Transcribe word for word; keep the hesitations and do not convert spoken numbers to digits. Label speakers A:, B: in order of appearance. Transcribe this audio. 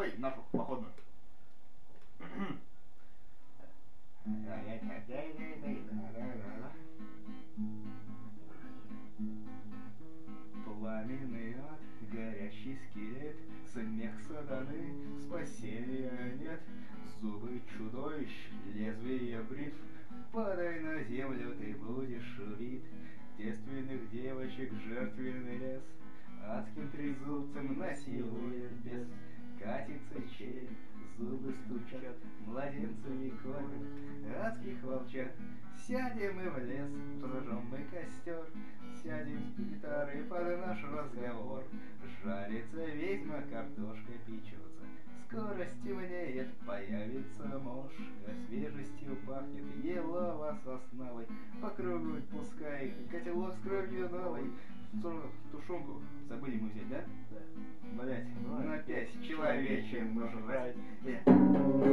A: Давай нашу походную. Пламенный ад, горящий скелет, смех сатаны, спасения нет. Зубы чудовищ, лезвие бритв, падай на землю, ты будешь убит. Девственных девочек жертвенный лес адским трезубцем насилует бес. Катится череп, зубы стучат, младенцами кормят адских волчат. Сядем мы в лес, зажжем мы костер, сядем с гитарой под наш разговор. Жарится ведьма, картошка печется, скоро стемнеет, появится мошка. Свежестью пахнет елова сосновой, по кругу пускай котелок с кровью новой. Тушенку забыли мы взять, да? Да. Блять, на пять человече нажрать.